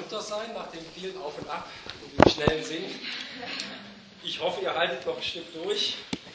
runter sein nach dem vielen Auf und Ab und dem schnellen Singen. Ich hoffe, ihr haltet noch ein Stück durch.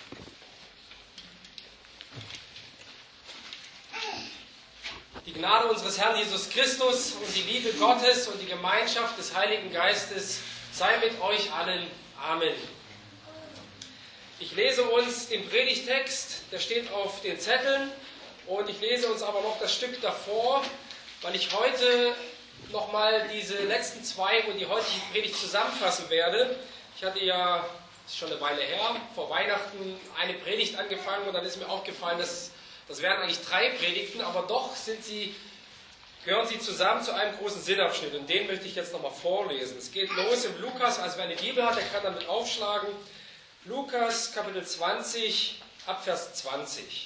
Die Gnade unseres Herrn Jesus Christus und die Liebe Gottes und die Gemeinschaft des Heiligen Geistes sei mit euch allen. Amen. Ich lese uns den Predigtext, der steht auf den Zetteln, und ich lese uns aber noch das Stück davor, weil ich heute nochmal diese letzten zwei und die heutige Predigt zusammenfassen werde. Ich hatte ja, das ist schon eine Weile her, vor Weihnachten eine Predigt angefangen und dann ist mir aufgefallen, dass das wären eigentlich 3 Predigten, aber doch gehören sie zusammen zu einem großen Sinnabschnitt und den möchte ich jetzt nochmal vorlesen. Es geht los im Lukas, also wer eine Bibel hat, der kann damit aufschlagen. Lukas Kapitel 20 ab Vers 20.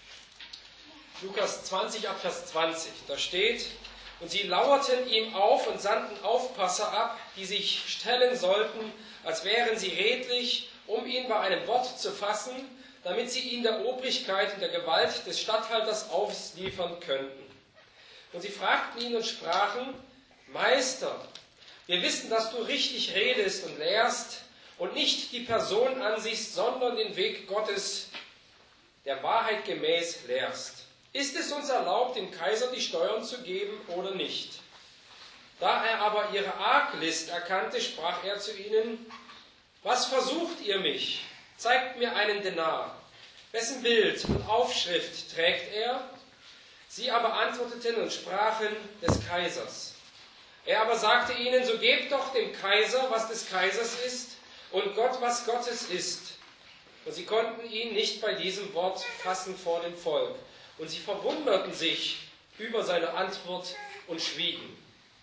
Lukas 20 ab Vers 20, da steht: Und sie lauerten ihm auf und sandten Aufpasser ab, die sich stellen sollten, als wären sie redlich, um ihn bei einem Wort zu fassen, damit sie ihn der Obrigkeit und der Gewalt des Statthalters ausliefern könnten. Und sie fragten ihn und sprachen: Meister, wir wissen, dass du richtig redest und lehrst und nicht die Person ansiehst, sondern den Weg Gottes der Wahrheit gemäß lehrst. Ist es uns erlaubt, dem Kaiser die Steuern zu geben oder nicht? Da er aber ihre Arglist erkannte, sprach er zu ihnen: Was versucht ihr mich? Zeigt mir einen Denar. Wessen Bild und Aufschrift trägt er? Sie aber antworteten und sprachen: Des Kaisers. Er aber sagte ihnen: So gebt doch dem Kaiser, was des Kaisers ist, und Gott, was Gottes ist. Und sie konnten ihn nicht bei diesem Wort fassen vor dem Volk. Und sie verwunderten sich über seine Antwort und schwiegen.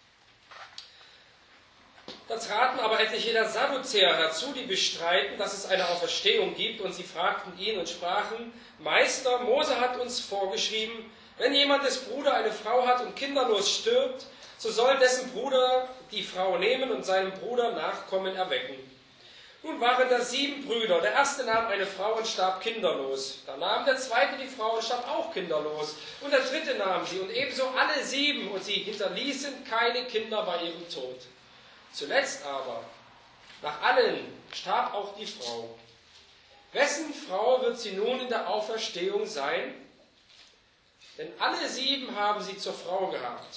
Da traten aber etliche der Sadduzäer herzu, die bestreiten, dass es eine Auferstehung gibt, und sie fragten ihn und sprachen: Meister, Mose hat uns vorgeschrieben, wenn jemandes Bruder eine Frau hat und kinderlos stirbt, so soll dessen Bruder die Frau nehmen und seinem Bruder Nachkommen erwecken. Nun waren da 7 Brüder. Der erste nahm eine Frau und starb kinderlos. Da nahm der zweite die Frau und starb auch kinderlos. Und der dritte nahm sie, und ebenso alle 7, und sie hinterließen keine Kinder bei ihrem Tod. Zuletzt aber, nach allen, starb auch die Frau. Wessen Frau wird sie nun in der Auferstehung sein? Denn alle 7 haben sie zur Frau gehabt.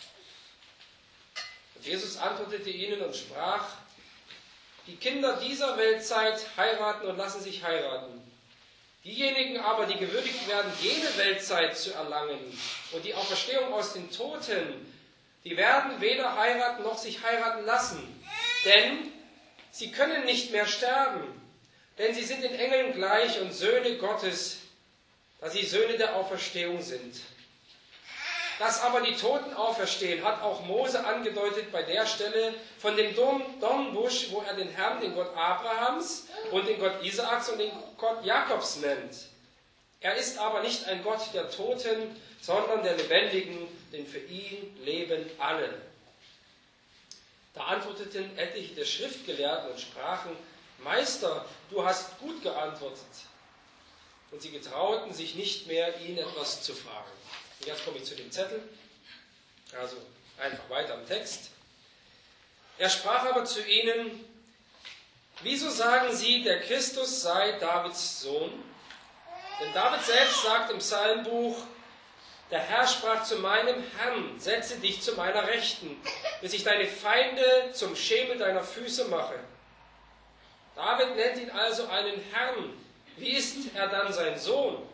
Und Jesus antwortete ihnen und sprach: Die Kinder dieser Weltzeit heiraten und lassen sich heiraten. Diejenigen aber, die gewürdigt werden, jene Weltzeit zu erlangen und die Auferstehung aus den Toten, die werden weder heiraten noch sich heiraten lassen. Denn sie können nicht mehr sterben, denn sie sind den Engeln gleich und Söhne Gottes, da sie Söhne der Auferstehung sind. Dass aber die Toten auferstehen, hat auch Mose angedeutet bei der Stelle von dem Dornbusch, wo er den Herrn, den Gott Abrahams und den Gott Isaaks und den Gott Jakobs nennt. Er ist aber nicht ein Gott der Toten, sondern der Lebendigen, denn für ihn leben alle. Da antworteten etliche der Schriftgelehrten und sprachen: Meister, du hast gut geantwortet. Und sie getrauten sich nicht mehr, ihn etwas zu fragen. Und jetzt komme ich zu dem Zettel. Also einfach weiter im Text. Er sprach aber zu ihnen: Wieso sagen sie, der Christus sei Davids Sohn? Denn David selbst sagt im Psalmbuch: Der Herr sprach zu meinem Herrn: Setze dich zu meiner Rechten, bis ich deine Feinde zum Schemel deiner Füße mache. David nennt ihn also einen Herrn. Wie ist er dann sein Sohn?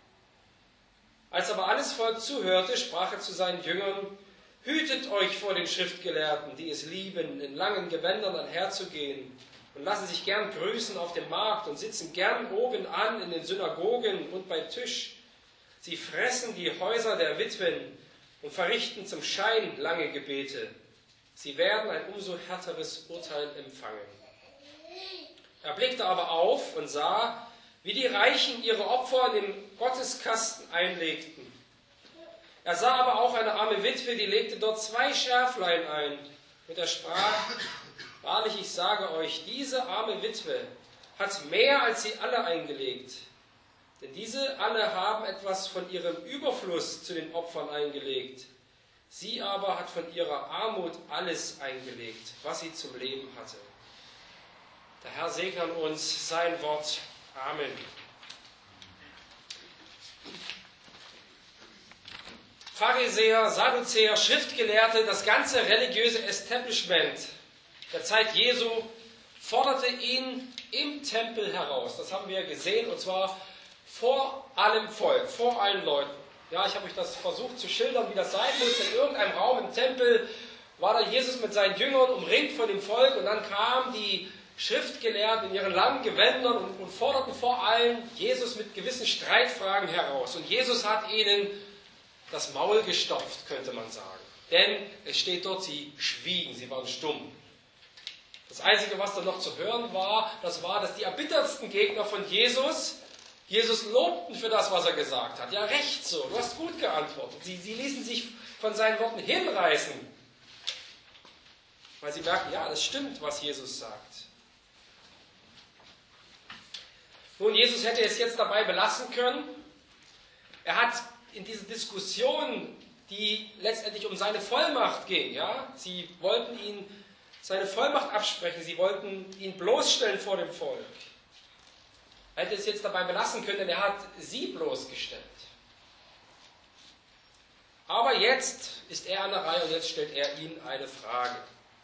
Als aber alles Volk zuhörte, sprach er zu seinen Jüngern: Hütet euch vor den Schriftgelehrten, die es lieben, in langen Gewändern einherzugehen und lassen sich gern grüßen auf dem Markt und sitzen gern oben an in den Synagogen und bei Tisch. Sie fressen die Häuser der Witwen und verrichten zum Schein lange Gebete. Sie werden ein umso härteres Urteil empfangen. Er blickte aber auf und sah, wie die Reichen ihre Opfer in den Gotteskasten einlegten. Er sah aber auch eine arme Witwe, die legte dort 2 Schärflein ein. Und er sprach: Wahrlich, ich sage euch, diese arme Witwe hat mehr als sie alle eingelegt. Denn diese alle haben etwas von ihrem Überfluss zu den Opfern eingelegt. Sie aber hat von ihrer Armut alles eingelegt, was sie zum Leben hatte. Der Herr segne an uns sein Wort. Amen. Pharisäer, Sadduzäer, Schriftgelehrte, das ganze religiöse Establishment der Zeit Jesu forderte ihn im Tempel heraus. Das haben wir gesehen, und zwar vor allem Volk, vor allen Leuten. Ja, ich habe euch das versucht zu schildern, wie das sein muss. In irgendeinem Raum im Tempel war da Jesus mit seinen Jüngern umringt von dem Volk, und dann kamen die Schriftgelehrten in ihren langen Gewändern und forderten vor allem Jesus mit gewissen Streitfragen heraus. Und Jesus hat ihnen das Maul gestopft, könnte man sagen. Denn es steht dort, sie schwiegen, sie waren stumm. Das Einzige, was da noch zu hören war, das war, dass die erbittertsten Gegner von Jesus lobten für das, was er gesagt hat. Ja, recht so, du hast gut geantwortet. Sie ließen sich von seinen Worten hinreißen, weil sie merken, ja, das stimmt, was Jesus sagt. Nun, Jesus hätte es jetzt dabei belassen können. Er hat in dieser Diskussion, die letztendlich um seine Vollmacht ging, ja, sie wollten ihn seine Vollmacht absprechen, sie wollten ihn bloßstellen vor dem Volk. Er hätte es jetzt dabei belassen können, denn er hat sie bloßgestellt. Aber jetzt ist er an der Reihe und jetzt stellt er ihnen eine Frage.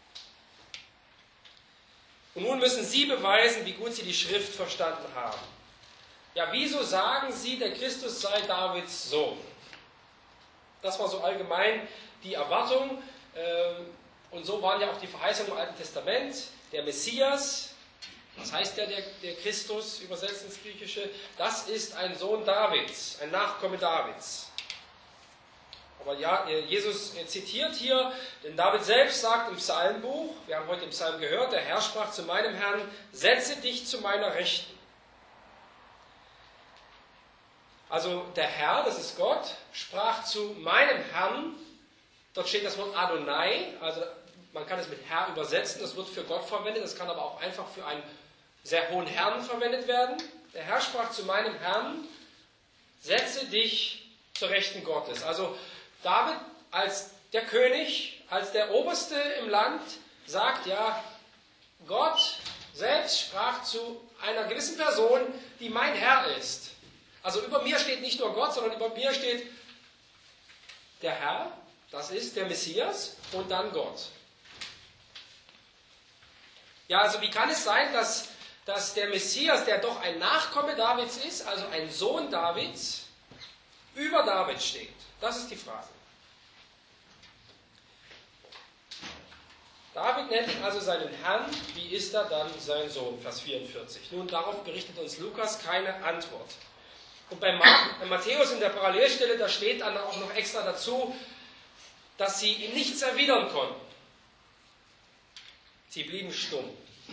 Und nun müssen sie beweisen, wie gut sie die Schrift verstanden haben. Ja, wieso sagen sie, der Christus sei Davids Sohn? Das war so allgemein die Erwartung. Und so waren ja auch die Verheißungen im Alten Testament. Der Messias, was heißt der Christus, übersetzt ins Griechische? Das ist ein Sohn Davids, ein Nachkomme Davids. Aber ja, Jesus zitiert hier, denn David selbst sagt im Psalmbuch, wir haben heute im Psalm gehört, der Herr sprach zu meinem Herrn, setze dich zu meiner Rechten. Also der Herr, das ist Gott, sprach zu meinem Herrn, dort steht das Wort Adonai, also man kann es mit Herr übersetzen, das wird für Gott verwendet, das kann aber auch einfach für einen sehr hohen Herrn verwendet werden. Der Herr sprach zu meinem Herrn, setze dich zur Rechten Gottes. Also David als der König, als der Oberste im Land, sagt ja, Gott selbst sprach zu einer gewissen Person, die mein Herr ist. Also über mir steht nicht nur Gott, sondern über mir steht der Herr, das ist der Messias, und dann Gott. Ja, also wie kann es sein, dass der Messias, der doch ein Nachkomme Davids ist, also ein Sohn Davids, über David steht? Das ist die Frage. David nennt ihn also seinen Herrn, wie ist er dann sein Sohn? Vers 44. Nun, darauf berichtet uns Lukas keine Antwort. Und bei Matthäus in der Parallelstelle, da steht dann auch noch extra dazu, dass sie ihm nichts erwidern konnten. Sie blieben stumm.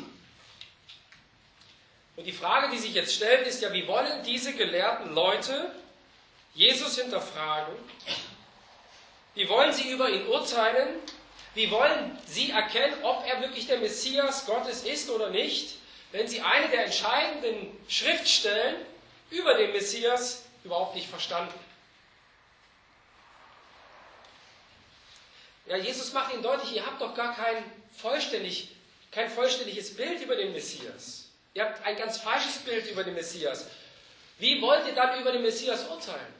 Und die Frage, die sich jetzt stellt, ist ja, wie wollen diese gelehrten Leute Jesus hinterfragen? Wie wollen sie über ihn urteilen? Wie wollen sie erkennen, ob er wirklich der Messias Gottes ist oder nicht, wenn sie eine der entscheidenden Schriftstellen über den Messias überhaupt nicht verstanden? Ja, Jesus macht ihnen deutlich, ihr habt doch gar kein vollständiges Bild über den Messias. Ihr habt ein ganz falsches Bild über den Messias. Wie wollt ihr dann über den Messias urteilen?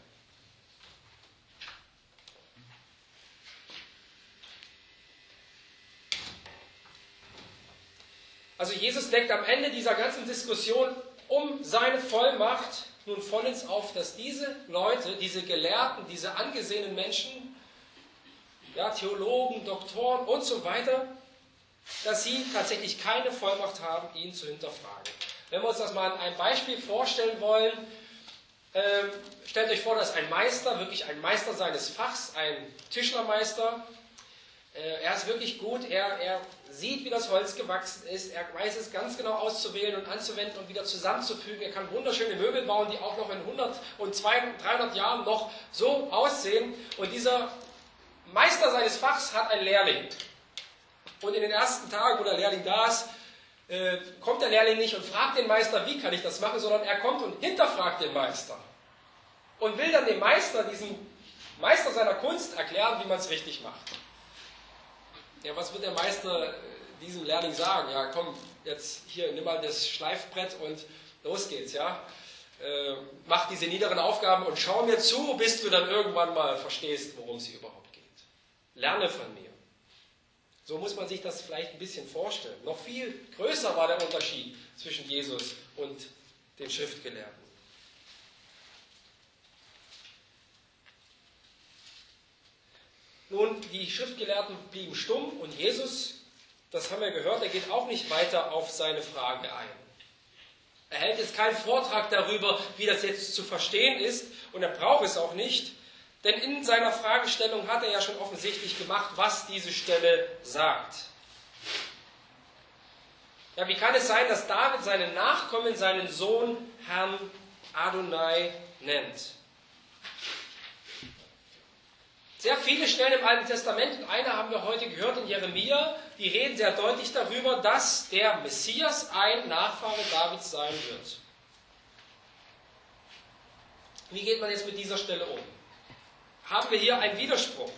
Also Jesus deckt am Ende dieser ganzen Diskussion um seine Vollmacht nun vollends auf, dass diese Leute, diese Gelehrten, diese angesehenen Menschen, ja, Theologen, Doktoren und so weiter, dass sie tatsächlich keine Vollmacht haben, ihn zu hinterfragen. Wenn wir uns das mal an einem Beispiel vorstellen wollen, stellt euch vor, dass ein Meister, wirklich ein Meister seines Fachs, ein Tischlermeister, er ist wirklich gut, er sieht, wie das Holz gewachsen ist, er weiß es ganz genau auszuwählen und anzuwenden und wieder zusammenzufügen. Er kann wunderschöne Möbel bauen, die auch noch in 100 und 200, 300 Jahren noch so aussehen. Und dieser Meister seines Fachs hat einen Lehrling. Und in den ersten Tagen, wo der Lehrling da ist, kommt der Lehrling nicht und fragt den Meister, wie kann ich das machen, sondern er kommt und hinterfragt den Meister. Und will dann dem Meister, diesem Meister seiner Kunst erklären, wie man es richtig macht. Ja, was wird der Meister diesem Lehrling sagen? Ja, komm, jetzt hier, nimm mal das Schleifbrett und los geht's, ja. Mach diese niederen Aufgaben und schau mir zu, bis du dann irgendwann mal verstehst, worum es hier überhaupt geht. Lerne von mir. So muss man sich das vielleicht ein bisschen vorstellen. Noch viel größer war der Unterschied zwischen Jesus und den Schriftgelehrten. Nun, die Schriftgelehrten blieben stumm und Jesus, das haben wir gehört, er geht auch nicht weiter auf seine Frage ein. Er hält jetzt keinen Vortrag darüber, wie das jetzt zu verstehen ist, und er braucht es auch nicht, denn in seiner Fragestellung hat er ja schon offensichtlich gemacht, was diese Stelle sagt. Ja, wie kann es sein, dass David seinen Nachkommen, seinen Sohn, Herrn Adonai nennt? Sehr viele Stellen im Alten Testament, und eine haben wir heute gehört in Jeremia, die reden sehr deutlich darüber, dass der Messias ein Nachfahre Davids sein wird. Wie geht man jetzt mit dieser Stelle um? Haben wir hier einen Widerspruch?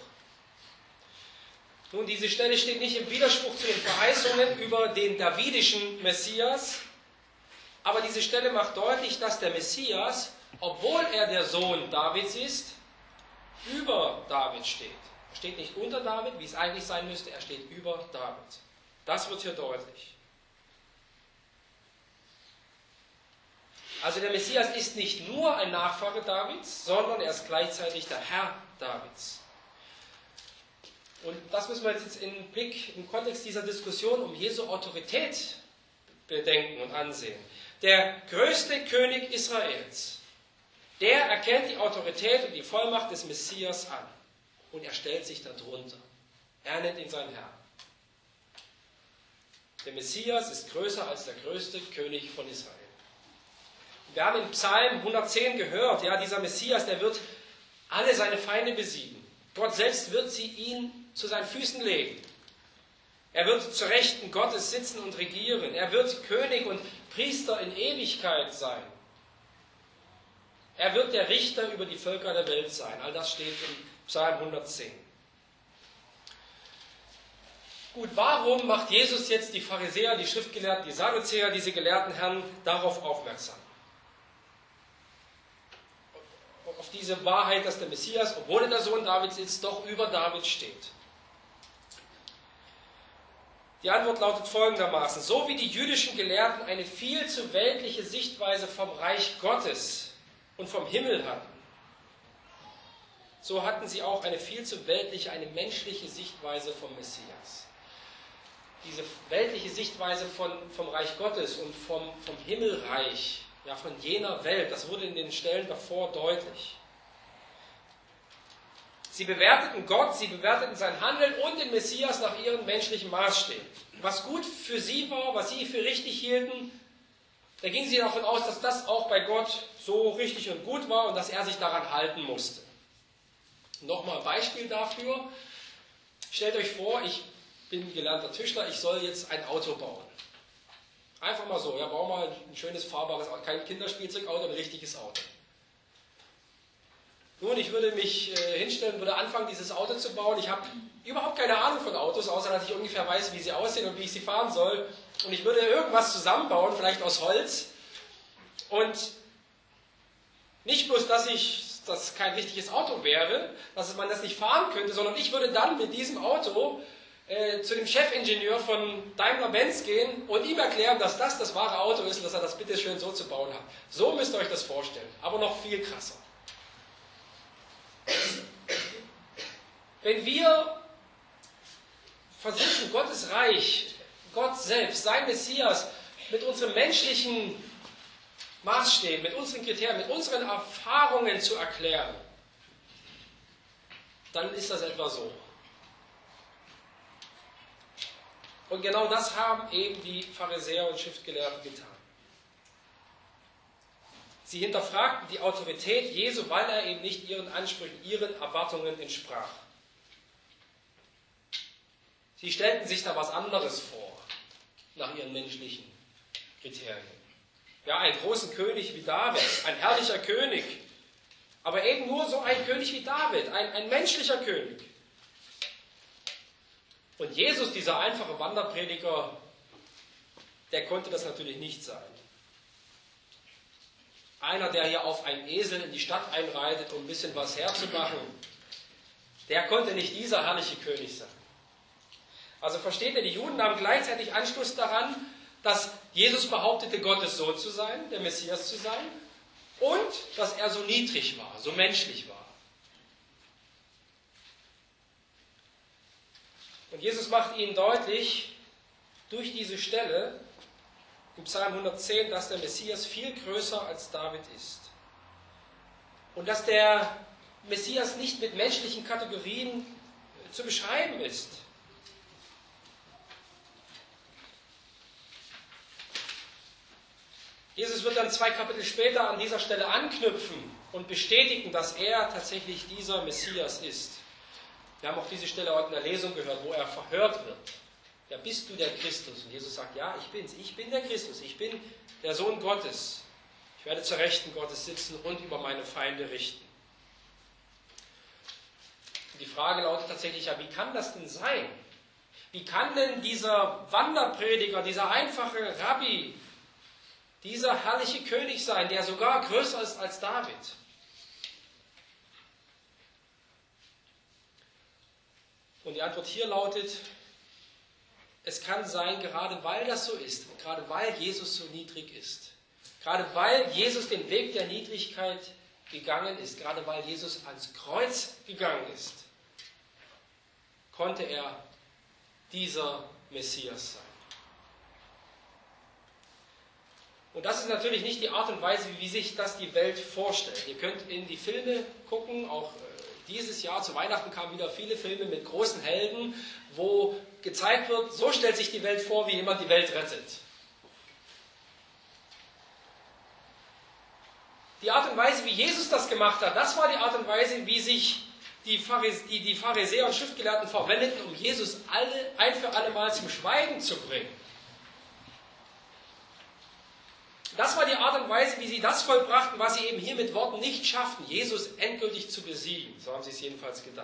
Nun, diese Stelle steht nicht im Widerspruch zu den Verheißungen über den davidischen Messias, aber diese Stelle macht deutlich, dass der Messias, obwohl er der Sohn Davids ist, über David steht. Er steht nicht unter David, wie es eigentlich sein müsste, er steht über David. Das wird hier deutlich. Also der Messias ist nicht nur ein Nachfahre Davids, sondern er ist gleichzeitig der Herr Davids. Und das müssen wir jetzt im Kontext dieser Diskussion um Jesu Autorität bedenken und ansehen. Der größte König Israels, der erkennt die Autorität und die Vollmacht des Messias an. Und er stellt sich darunter. Er nennt ihn seinen Herrn. Der Messias ist größer als der größte König von Israel. Wir haben in Psalm 110 gehört, ja, dieser Messias, der wird alle seine Feinde besiegen. Gott selbst wird sie ihn zu seinen Füßen legen. Er wird zur Rechten Gottes sitzen und regieren. Er wird König und Priester in Ewigkeit sein. Er wird der Richter über die Völker der Welt sein. All das steht in Psalm 110. Gut, warum macht Jesus jetzt die Pharisäer, die Schriftgelehrten, die Sadduzäer, diese gelehrten Herren darauf aufmerksam? Auf diese Wahrheit, dass der Messias, obwohl er der Sohn Davids ist, doch über David steht. Die Antwort lautet folgendermaßen: So wie die jüdischen Gelehrten eine viel zu weltliche Sichtweise vom Reich Gottes und vom Himmel hatten, so hatten sie auch eine viel zu weltliche, eine menschliche Sichtweise vom Messias. Diese weltliche Sichtweise vom Reich Gottes und vom Himmelreich, ja, von jener Welt, das wurde in den Stellen davor deutlich. Sie bewerteten Gott, sie bewerteten sein Handeln und den Messias nach ihren menschlichen Maßstäben. Was gut für sie war, was sie für richtig hielten, da gingen sie davon aus, dass das auch bei Gott so richtig und gut war und dass er sich daran halten musste. Nochmal ein Beispiel dafür. Stellt euch vor, ich bin gelernter Tischler, ich soll jetzt ein Auto bauen. Einfach mal so, ja, bau mal ein schönes, fahrbares Auto, kein Kinderspielzeugauto, ein richtiges Auto. Nun, ich würde mich hinstellen, würde anfangen, dieses Auto zu bauen. Ich habe überhaupt keine Ahnung von Autos, außer dass ich ungefähr weiß, wie sie aussehen und wie ich sie fahren soll. Und ich würde irgendwas zusammenbauen, vielleicht aus Holz. Und nicht bloß, dass das kein richtiges Auto wäre, dass man das nicht fahren könnte, sondern ich würde dann mit diesem Auto zu dem Chefingenieur von Daimler-Benz gehen und ihm erklären, dass das wahre Auto ist und dass er das bitte schön so zu bauen hat. So müsst ihr euch das vorstellen, aber noch viel krasser. Wenn wir versuchen, Gottes Reich, Gott selbst, sein Messias mit unseren menschlichen Maßstäben, mit unseren Kriterien, mit unseren Erfahrungen zu erklären, dann ist das etwa so. Und genau das haben eben die Pharisäer und Schriftgelehrten getan. Sie hinterfragten die Autorität Jesu, weil er eben nicht ihren Ansprüchen, ihren Erwartungen entsprach. Sie stellten sich da was anderes vor, nach ihren menschlichen Kriterien. Ja, einen großen König wie David, ein herrlicher König, Aber eben nur so ein König wie David, ein menschlicher König. Und Jesus, dieser einfache Wanderprediger, der konnte das natürlich nicht sein. Einer, der hier auf einen Esel in die Stadt einreitet, um ein bisschen was herzumachen, der konnte nicht dieser herrliche König sein. Also versteht ihr, die Juden nahmen gleichzeitig Anschluss daran, dass Jesus behauptete, Gottes Sohn zu sein, der Messias zu sein, und dass er so niedrig war, so menschlich war. Und Jesus macht ihnen deutlich, durch diese Stelle, im Psalm 110, dass der Messias viel größer als David ist. Und dass der Messias nicht mit menschlichen Kategorien zu beschreiben ist. Jesus wird dann 2 Kapitel später an dieser Stelle anknüpfen und bestätigen, dass er tatsächlich dieser Messias ist. Wir haben auch diese Stelle heute in der Lesung gehört, wo er verhört wird. Ja, bist du der Christus? Und Jesus sagt, ja, ich bin's. Ich bin der Christus. Ich bin der Sohn Gottes. Ich werde zur Rechten Gottes sitzen und über meine Feinde richten. Und die Frage lautet tatsächlich, ja, wie kann das denn sein? Wie kann denn dieser Wanderprediger, dieser einfache Rabbi, dieser herrliche König sein, der sogar größer ist als David? Und die Antwort hier lautet, es kann sein, gerade weil das so ist, und gerade weil Jesus so niedrig ist, gerade weil Jesus den Weg der Niedrigkeit gegangen ist, gerade weil Jesus ans Kreuz gegangen ist, konnte er dieser Messias sein. Und das ist natürlich nicht die Art und Weise, wie sich das die Welt vorstellt. Ihr könnt in die Filme gucken, auch dieses Jahr zu Weihnachten kamen wieder viele Filme mit großen Helden, wo gezeigt wird, so stellt sich die Welt vor, wie jemand die Welt rettet. Die Art und Weise, wie Jesus das gemacht hat, das war die Art und Weise, wie sich die Pharisäer und Schriftgelehrten verwendeten, um Jesus ein für alle Mal zum Schweigen zu bringen. Das war die Art und Weise, wie sie das vollbrachten, was sie eben hier mit Worten nicht schafften, Jesus endgültig zu besiegen. So haben sie es jedenfalls gedacht.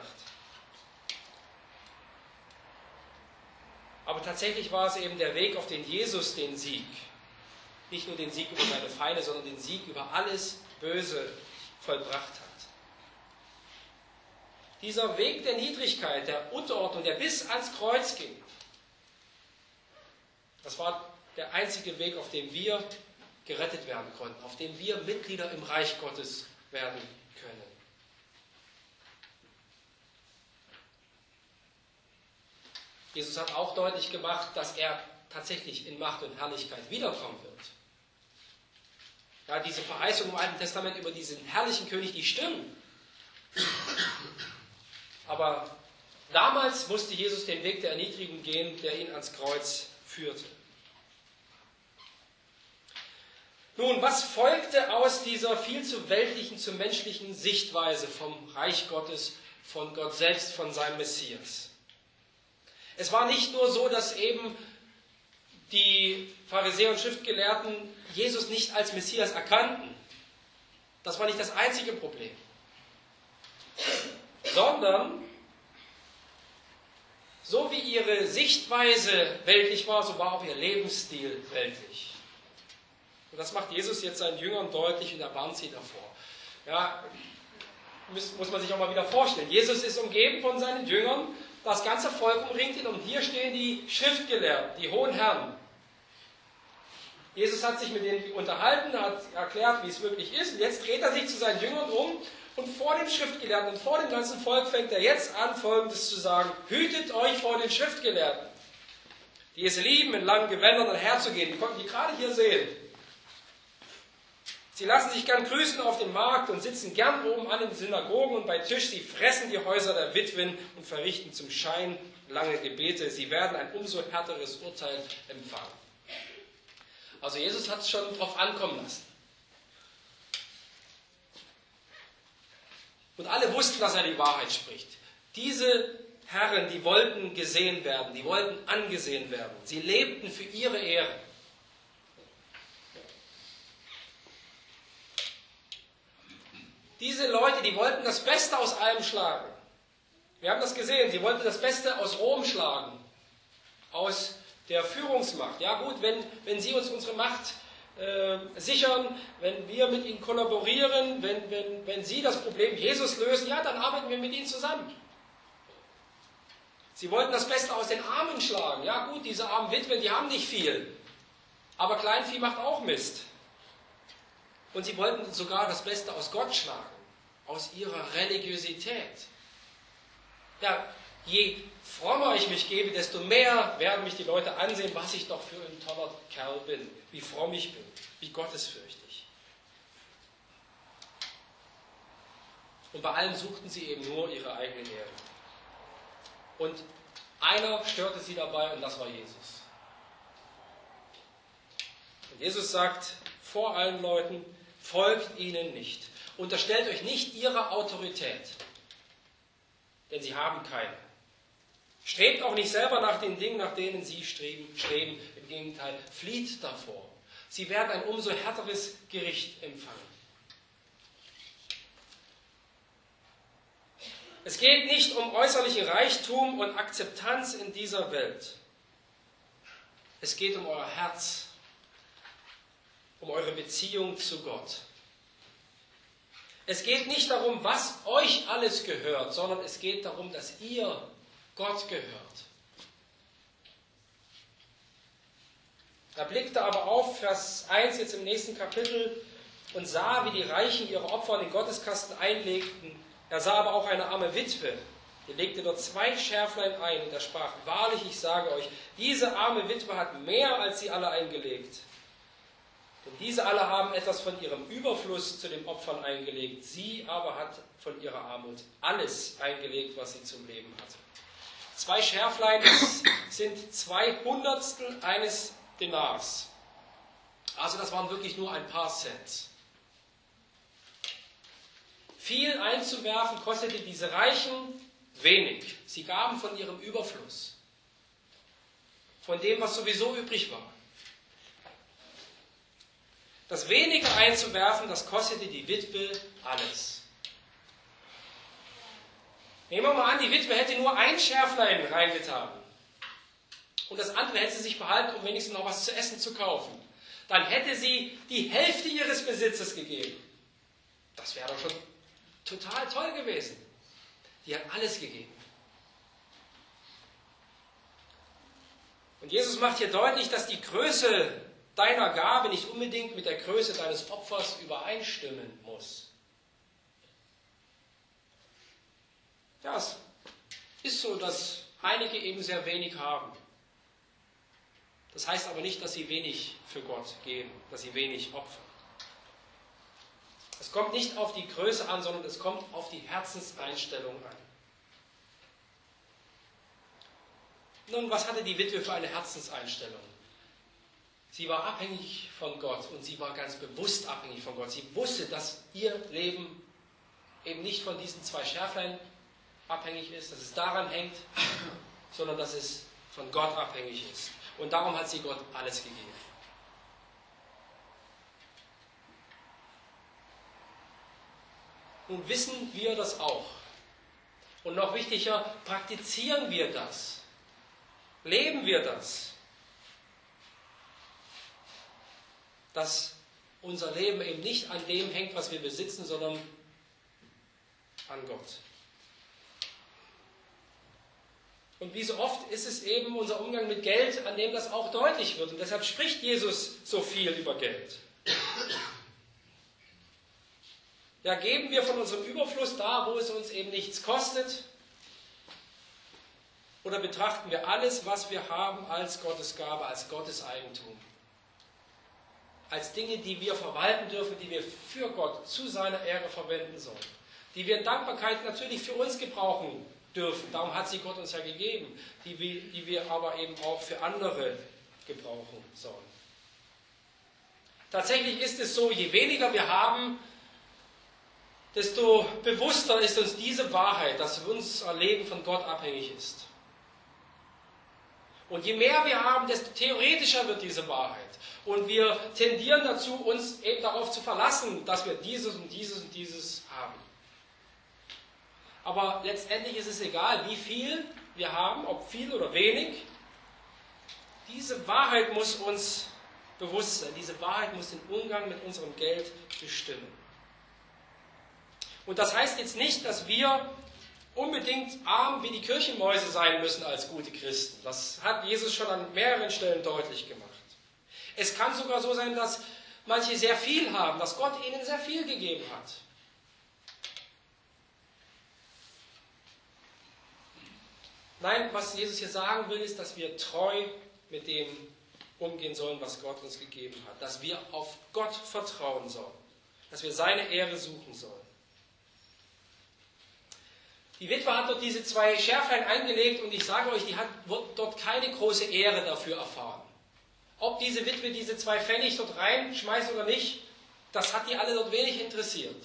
Aber tatsächlich war es eben der Weg, auf den Jesus den Sieg, nicht nur den Sieg über seine Feinde, sondern den Sieg über alles Böse vollbracht hat. Dieser Weg der Niedrigkeit, der Unterordnung, der bis ans Kreuz ging, das war der einzige Weg, auf dem wir gerettet werden konnten, auf dem wir Mitglieder im Reich Gottes werden können. Jesus hat auch deutlich gemacht, dass er tatsächlich in Macht und Herrlichkeit wiederkommen wird. Ja, diese Verheißungen im Alten Testament über diesen herrlichen König, die stimmen. Aber damals musste Jesus den Weg der Erniedrigung gehen, der ihn ans Kreuz führte. Nun, was folgte aus dieser viel zu weltlichen, zu menschlichen Sichtweise vom Reich Gottes, von Gott selbst, von seinem Messias? Es war nicht nur so, dass eben die Pharisäer und Schriftgelehrten Jesus nicht als Messias erkannten. Das war nicht das einzige Problem. Sondern, so wie ihre Sichtweise weltlich war, so war auch ihr Lebensstil weltlich. Und das macht Jesus jetzt seinen Jüngern deutlich und er warnt sie davor. Ja, muss man sich auch mal wieder vorstellen. Jesus ist umgeben von seinen Jüngern, das ganze Volk umringt ihn und hier stehen die Schriftgelehrten, die hohen Herren. Jesus hat sich mit denen unterhalten, hat erklärt, wie es wirklich ist und jetzt dreht er sich zu seinen Jüngern um und vor den Schriftgelehrten und vor dem ganzen Volk fängt er jetzt an, Folgendes zu sagen: Hütet euch vor den Schriftgelehrten, die es lieben, in langen Gewändern einherzugehen. Die konnten die gerade hier sehen. Sie lassen sich gern grüßen auf dem Markt und sitzen gern oben an den Synagogen und bei Tisch. Sie fressen die Häuser der Witwen und verrichten zum Schein lange Gebete. Sie werden ein umso härteres Urteil empfangen. Also Jesus hat es schon drauf ankommen lassen. Und alle wussten, dass er die Wahrheit spricht. Diese Herren, die wollten gesehen werden, die wollten angesehen werden. Sie lebten für ihre Ehre. diese Leute, die wollten das Beste aus allem schlagen. Wir haben das gesehen, sie wollten das Beste aus Rom schlagen, aus der Führungsmacht. Ja gut, wenn sie uns unsere Macht sichern, wenn wir mit ihnen kollaborieren, wenn sie das Problem Jesus lösen, ja, dann arbeiten wir mit ihnen zusammen. Sie wollten das Beste aus den Armen schlagen. Ja gut, diese armen Witwen, die haben nicht viel, aber Kleinvieh macht auch Mist. Und sie wollten sogar das Beste aus Gott schlagen, aus ihrer Religiosität. Ja, je frommer ich mich gebe, desto mehr werden mich die Leute ansehen, was ich doch für ein toller Kerl bin, wie fromm ich bin, wie gottesfürchtig. Und bei allem suchten sie eben nur ihre eigene Ehre. Und einer störte sie dabei, und das war Jesus. Und Jesus sagt vor allen Leuten, folgt ihnen nicht. Unterstellt euch nicht ihrer Autorität, denn sie haben keine. Strebt auch nicht selber nach den Dingen, nach denen sie streben. Im Gegenteil, flieht davor. Sie werden ein umso härteres Gericht empfangen. Es geht nicht um äußerlichen Reichtum und Akzeptanz in dieser Welt. Es geht um euer Herz, um eure Beziehung zu Gott. Es geht nicht darum, was euch alles gehört, sondern es geht darum, dass ihr Gott gehört. Er blickte aber auf, Vers 1 jetzt im nächsten Kapitel, und sah, wie die Reichen ihre Opfer in den Gotteskasten einlegten. Er sah aber auch eine arme Witwe, die legte dort 2 Schärflein ein, und er sprach, wahrlich, ich sage euch, diese arme Witwe hat mehr als sie alle eingelegt. Denn diese alle haben etwas von ihrem Überfluss zu den Opfern eingelegt. Sie aber hat von ihrer Armut alles eingelegt, was sie zum Leben hatte. 2 Schärflein, das sind 2/100 eines Denars. Also das waren wirklich nur ein paar Cent. Viel einzuwerfen kostete diese Reichen wenig. Sie gaben von ihrem Überfluss, von dem, was sowieso übrig war. Das Wenige einzuwerfen, das kostete die Witwe alles. Nehmen wir mal an, die Witwe hätte nur ein Schärflein reingetan und das andere hätte sie sich behalten, um wenigstens noch was zu essen zu kaufen. Dann hätte sie die Hälfte ihres Besitzes gegeben. Das wäre doch schon total toll gewesen. Die hat alles gegeben. Und Jesus macht hier deutlich, dass die Größe deiner Gabe nicht unbedingt mit der Größe deines Opfers übereinstimmen muss. Ja, es ist so, dass einige eben sehr wenig haben. Das heißt aber nicht, dass sie wenig für Gott geben, dass sie wenig opfern. Es kommt nicht auf die Größe an, sondern es kommt auf die Herzenseinstellung an. Nun, was hatte die Witwe für eine Herzenseinstellung? Sie war abhängig von Gott und sie war ganz bewusst abhängig von Gott. Sie wusste, dass ihr Leben eben nicht von diesen 2 Schärflein abhängig ist, dass es daran hängt, sondern dass es von Gott abhängig ist. Und darum hat sie Gott alles gegeben. Nun wissen wir das auch. Und noch wichtiger, praktizieren wir das? Leben wir das? Dass unser Leben eben nicht an dem hängt, was wir besitzen, sondern an Gott. Und wie so oft ist es eben unser Umgang mit Geld, an dem das auch deutlich wird. Und deshalb spricht Jesus so viel über Geld. Ja, geben wir von unserem Überfluss da, wo es uns eben nichts kostet? Oder betrachten wir alles, was wir haben, als Gottes Gabe, als Gottes Eigentum? Als Dinge, die wir verwalten dürfen, die wir für Gott zu seiner Ehre verwenden sollen. Die wir in Dankbarkeit natürlich für uns gebrauchen dürfen. Darum hat sie Gott uns ja gegeben. Die wir aber eben auch für andere gebrauchen sollen. Tatsächlich ist es so, je weniger wir haben, desto bewusster ist uns diese Wahrheit, dass unser Leben von Gott abhängig ist. Und je mehr wir haben, desto theoretischer wird diese Wahrheit. Und wir tendieren dazu, uns eben darauf zu verlassen, dass wir dieses und dieses und dieses haben. Aber letztendlich ist es egal, wie viel wir haben, ob viel oder wenig. Diese Wahrheit muss uns bewusst sein. Diese Wahrheit muss den Umgang mit unserem Geld bestimmen. Und das heißt jetzt nicht, dass wir unbedingt arm wie die Kirchenmäuse sein müssen als gute Christen. Das hat Jesus schon an mehreren Stellen deutlich gemacht. Es kann sogar so sein, dass manche sehr viel haben, dass Gott ihnen sehr viel gegeben hat. Nein, was Jesus hier sagen will, ist, dass wir treu mit dem umgehen sollen, was Gott uns gegeben hat. Dass wir auf Gott vertrauen sollen. Dass wir seine Ehre suchen sollen. Die Witwe hat dort diese 2 Schärflein eingelegt und ich sage euch, die hat dort keine große Ehre dafür erfahren. Ob diese Witwe diese 2 Pfennig dort reinschmeißt oder nicht, das hat die alle dort wenig interessiert.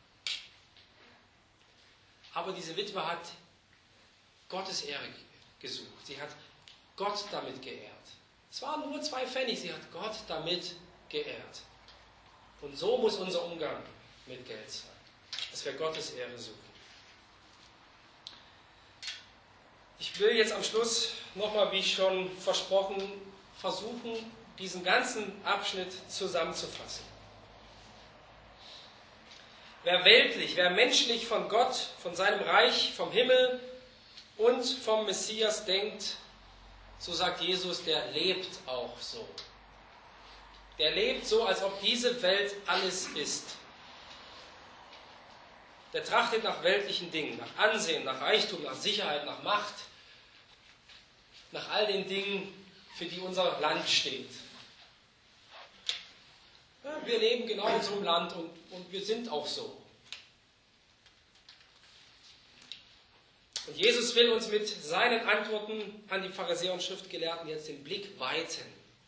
Aber diese Witwe hat Gottes Ehre gesucht. Sie hat Gott damit geehrt. Es waren nur 2 Pfennig, sie hat Gott damit geehrt. Und so muss unser Umgang mit Geld sein, dass wir Gottes Ehre suchen. Ich will jetzt am Schluss nochmal, wie schon versprochen, versuchen, diesen ganzen Abschnitt zusammenzufassen. Wer weltlich, wer menschlich von Gott, von seinem Reich, vom Himmel und vom Messias denkt, so sagt Jesus, der lebt auch so. Der lebt so, als ob diese Welt alles ist. Der trachtet nach weltlichen Dingen, nach Ansehen, nach Reichtum, nach Sicherheit, nach Macht, nach all den Dingen, für die unser Land steht. Ja, wir leben genau in so einem Land und wir sind auch so. Und Jesus will uns mit seinen Antworten an die Pharisäer und Schriftgelehrten jetzt den Blick weiten.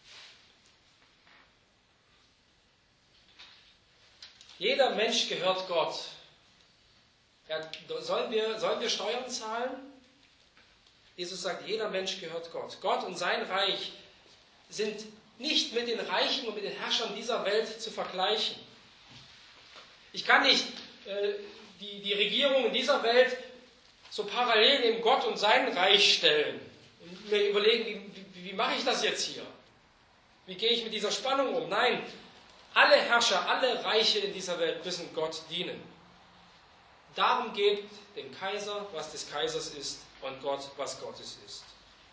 Jeder Mensch gehört Gott. Ja, sollen wir Steuern zahlen? Jesus sagt, jeder Mensch gehört Gott. Gott und sein Reich sind nicht mit den Reichen und mit den Herrschern dieser Welt zu vergleichen. Ich kann nicht die Regierung in dieser Welt so parallel neben Gott und sein Reich stellen und mir überlegen, wie mache ich das jetzt hier? Wie gehe ich mit dieser Spannung um? Nein, alle Herrscher, alle Reiche in dieser Welt müssen Gott dienen. Darum gebt dem Kaiser, was des Kaisers ist, und Gott, was Gottes ist.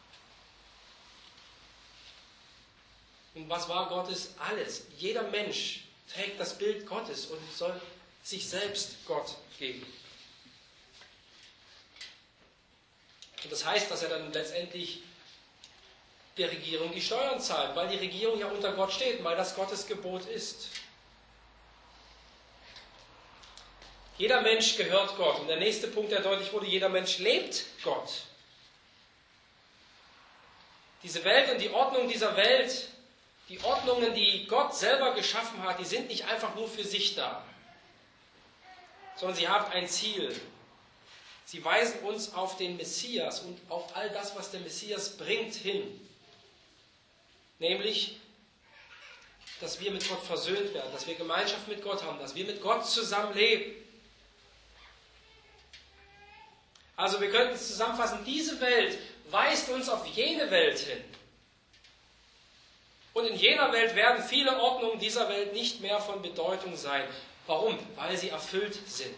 Und was war Gottes? Alles. Jeder Mensch trägt das Bild Gottes und soll sich selbst Gott geben. Und das heißt, dass er dann letztendlich der Regierung die Steuern zahlt, weil die Regierung ja unter Gott steht, weil das Gottes Gebot ist. Jeder Mensch gehört Gott. Und der nächste Punkt, der deutlich wurde, jeder Mensch lebt Gott. Diese Welt und die Ordnung dieser Welt, die Ordnungen, die Gott selber geschaffen hat, die sind nicht einfach nur für sich da, sondern sie haben ein Ziel. Sie weisen uns auf den Messias und auf all das, was der Messias bringt, hin. Nämlich, dass wir mit Gott versöhnt werden, dass wir Gemeinschaft mit Gott haben, dass wir mit Gott zusammen leben. Also wir könnten es zusammenfassen, diese Welt weist uns auf jene Welt hin. Und in jener Welt werden viele Ordnungen dieser Welt nicht mehr von Bedeutung sein. Warum? Weil sie erfüllt sind.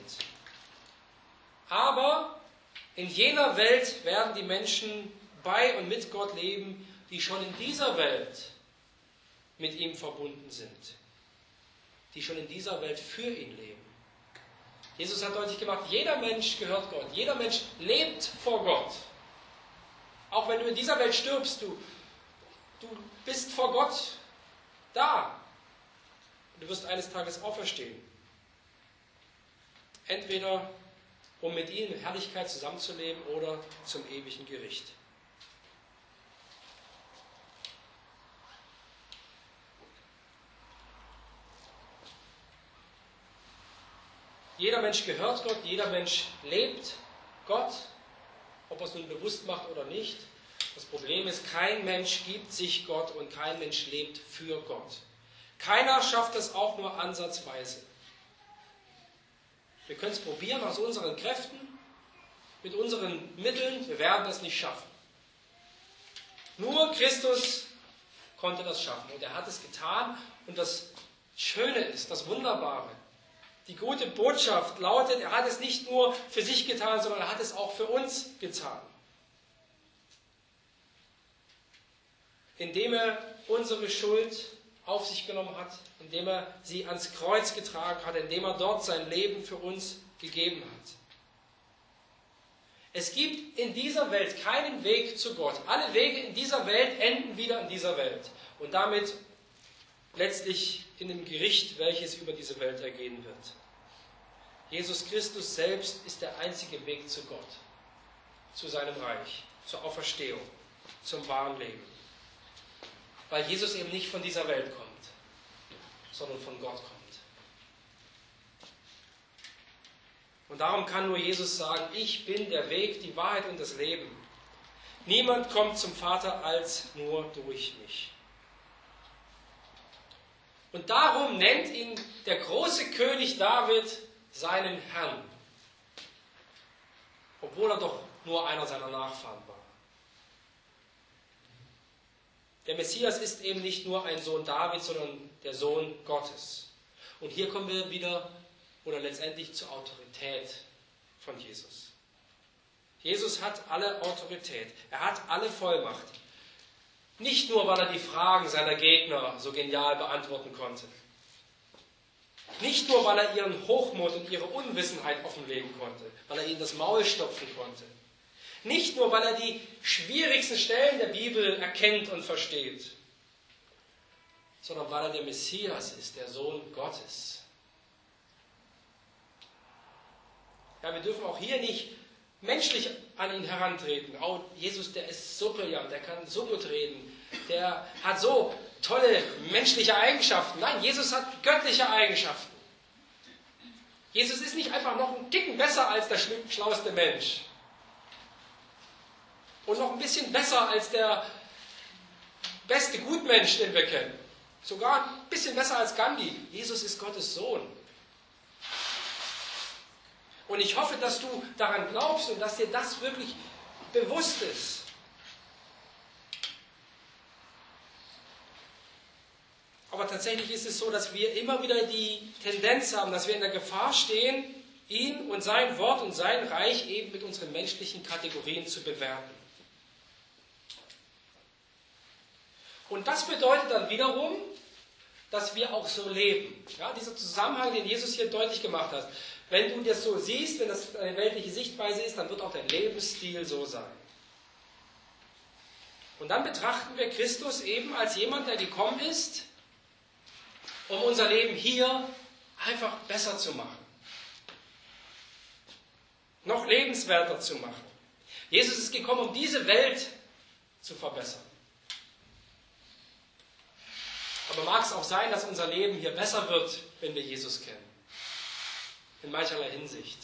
Aber in jener Welt werden die Menschen bei und mit Gott leben, die schon in dieser Welt mit ihm verbunden sind. Die schon in dieser Welt für ihn leben. Jesus hat deutlich gemacht, jeder Mensch gehört Gott. Jeder Mensch lebt vor Gott. Auch wenn du in dieser Welt stirbst, du bist vor Gott da. Du wirst eines Tages auferstehen. Entweder um mit ihm in Herrlichkeit zusammenzuleben oder zum ewigen Gericht. Jeder Mensch gehört Gott, jeder Mensch lebt Gott, ob er es nun bewusst macht oder nicht. Das Problem ist, kein Mensch gibt sich Gott und kein Mensch lebt für Gott. Keiner schafft es auch nur ansatzweise. Wir können es probieren aus unseren Kräften, mit unseren Mitteln, wir werden es nicht schaffen. Nur Christus konnte das schaffen und er hat es getan. Und das Schöne ist, das Wunderbare, die gute Botschaft lautet, er hat es nicht nur für sich getan, sondern er hat es auch für uns getan. Indem er unsere Schuld auf sich genommen hat, indem er sie ans Kreuz getragen hat, indem er dort sein Leben für uns gegeben hat. Es gibt in dieser Welt keinen Weg zu Gott. Alle Wege in dieser Welt enden wieder in dieser Welt und damit letztlich in dem Gericht, welches über diese Welt ergehen wird. Jesus Christus selbst ist der einzige Weg zu Gott, zu seinem Reich, zur Auferstehung, zum wahren Leben. Weil Jesus eben nicht von dieser Welt kommt, sondern von Gott kommt. Und darum kann nur Jesus sagen, ich bin der Weg, die Wahrheit und das Leben. Niemand kommt zum Vater als nur durch mich. Und darum nennt ihn der große König David seinen Herrn, obwohl er doch nur einer seiner Nachfahren war. Der Messias ist eben nicht nur ein Sohn Davids, sondern der Sohn Gottes. Und hier kommen wir wieder oder letztendlich zur Autorität von Jesus. Jesus hat alle Autorität, er hat alle Vollmacht. Nicht nur, weil er die Fragen seiner Gegner so genial beantworten konnte. Nicht nur, weil er ihren Hochmut und ihre Unwissenheit offenlegen konnte, weil er ihnen das Maul stopfen konnte. Nicht nur, weil er die schwierigsten Stellen der Bibel erkennt und versteht, sondern weil er der Messias ist, der Sohn Gottes. Ja, wir dürfen auch hier nicht menschlich an ihn herantreten. Oh, Jesus, der ist so brillant, der kann so gut reden, der hat so tolle menschliche Eigenschaften. Nein, Jesus hat göttliche Eigenschaften. Jesus ist nicht einfach noch ein Ticken besser als der schlauste Mensch. Und noch ein bisschen besser als der beste Gutmensch, den wir kennen. Sogar ein bisschen besser als Gandhi. Jesus ist Gottes Sohn. Und ich hoffe, dass du daran glaubst und dass dir das wirklich bewusst ist. Aber tatsächlich ist es so, dass wir immer wieder die Tendenz haben, dass wir in der Gefahr stehen, ihn und sein Wort und sein Reich eben mit unseren menschlichen Kategorien zu bewerten. Und das bedeutet dann wiederum, dass wir auch so leben. Ja, dieser Zusammenhang, den Jesus hier deutlich gemacht hat. Wenn du das so siehst, wenn das eine weltliche Sichtweise ist, dann wird auch dein Lebensstil so sein. Und dann betrachten wir Christus eben als jemand, der gekommen ist, um unser Leben hier einfach besser zu machen. Noch lebenswerter zu machen. Jesus ist gekommen, um diese Welt zu verbessern. Aber mag es auch sein, dass unser Leben hier besser wird, wenn wir Jesus kennen. In mancherlei Hinsicht.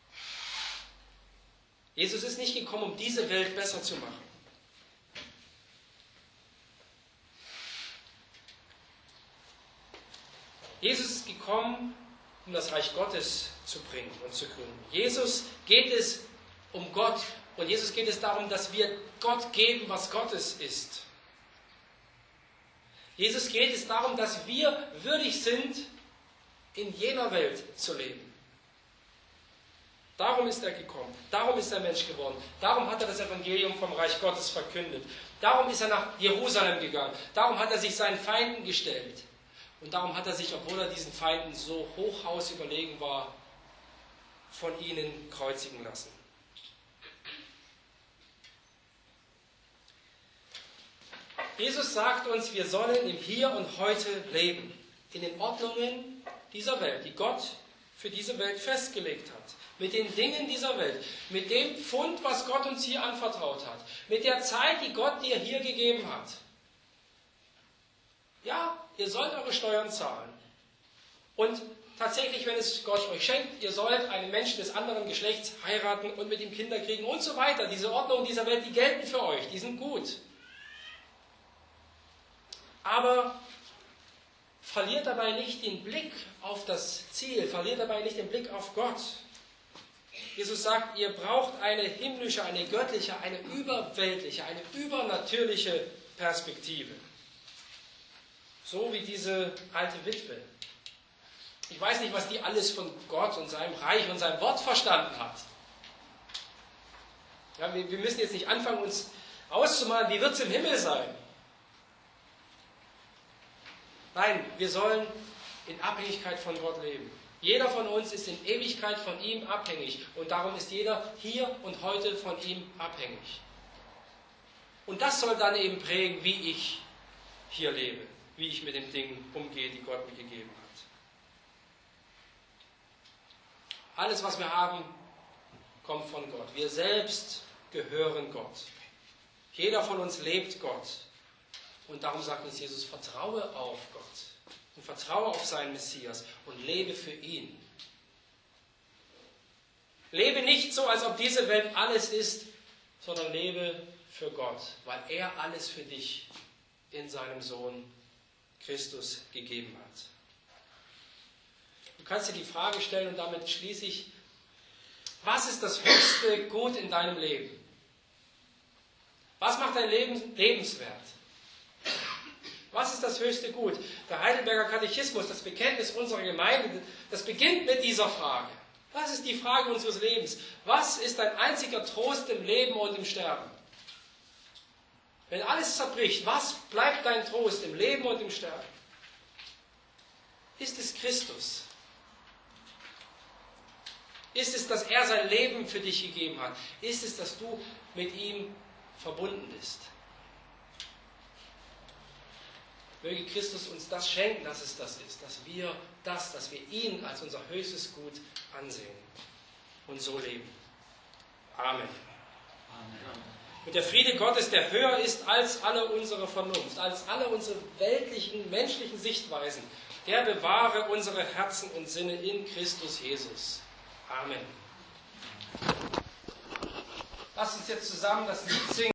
Jesus ist nicht gekommen, um diese Welt besser zu machen. Jesus ist gekommen, um das Reich Gottes zu bringen und zu gründen. Jesus geht es um Gott und Jesus geht es darum, dass wir Gott geben, was Gottes ist. Jesus geht es darum, dass wir würdig sind, in jener Welt zu leben. Darum ist er gekommen. Darum ist er Mensch geworden. Darum hat er das Evangelium vom Reich Gottes verkündet. Darum ist er nach Jerusalem gegangen. Darum hat er sich seinen Feinden gestellt. Und darum hat er sich, obwohl er diesen Feinden so hochhaus überlegen war, von ihnen kreuzigen lassen. Jesus sagt uns, wir sollen im Hier und Heute leben. In den Ordnungen dieser Welt, die Gott für diese Welt festgelegt hat. Mit den Dingen dieser Welt. Mit dem Pfund, was Gott uns hier anvertraut hat. Mit der Zeit, die Gott dir hier gegeben hat. Ja, ihr sollt eure Steuern zahlen. Und tatsächlich, wenn es Gott euch schenkt, ihr sollt einen Menschen des anderen Geschlechts heiraten und mit ihm Kinder kriegen und so weiter. Diese Ordnungen dieser Welt, die gelten für euch, die sind gut. Aber verliert dabei nicht den Blick auf das Ziel, verliert dabei nicht den Blick auf Gott. Jesus sagt, ihr braucht eine himmlische, eine göttliche, eine überweltliche, eine übernatürliche Perspektive. So wie diese alte Witwe. Ich weiß nicht, was die alles von Gott und seinem Reich und seinem Wort verstanden hat. Ja, wir müssen jetzt nicht anfangen, uns auszumalen, wie wird es im Himmel sein. Nein, wir sollen in Abhängigkeit von Gott leben. Jeder von uns ist in Ewigkeit von ihm abhängig. Und darum ist jeder hier und heute von ihm abhängig. Und das soll dann eben prägen, wie ich hier lebe, wie ich mit den Dingen umgehe, die Gott mir gegeben hat. Alles, was wir haben, kommt von Gott. Wir selbst gehören Gott. Jeder von uns lebt Gott. Und darum sagt uns Jesus, vertraue auf Gott und vertraue auf seinen Messias und lebe für ihn. Lebe nicht so, als ob diese Welt alles ist, sondern lebe für Gott, weil er alles für dich in seinem Sohn Christus gegeben hat. Du kannst dir die Frage stellen und damit schließe ich, was ist das höchste Gut in deinem Leben? Was macht dein Leben lebenswert? Was ist das höchste Gut? Der Heidelberger Katechismus, das Bekenntnis unserer Gemeinde, das beginnt mit dieser Frage. Das ist die Frage unseres Lebens. Was ist dein einziger Trost im Leben und im Sterben? Wenn alles zerbricht, was bleibt dein Trost im Leben und im Sterben? Ist es Christus? Ist es, dass er sein Leben für dich gegeben hat? Ist es, dass du mit ihm verbunden bist? Möge Christus uns das schenken, dass es das ist, dass wir ihn als unser höchstes Gut ansehen und so leben. Amen. Amen. Und der Friede Gottes, der höher ist als alle unsere Vernunft, als alle unsere weltlichen, menschlichen Sichtweisen, der bewahre unsere Herzen und Sinne in Christus Jesus. Amen. Lasst uns jetzt zusammen das Lied singen.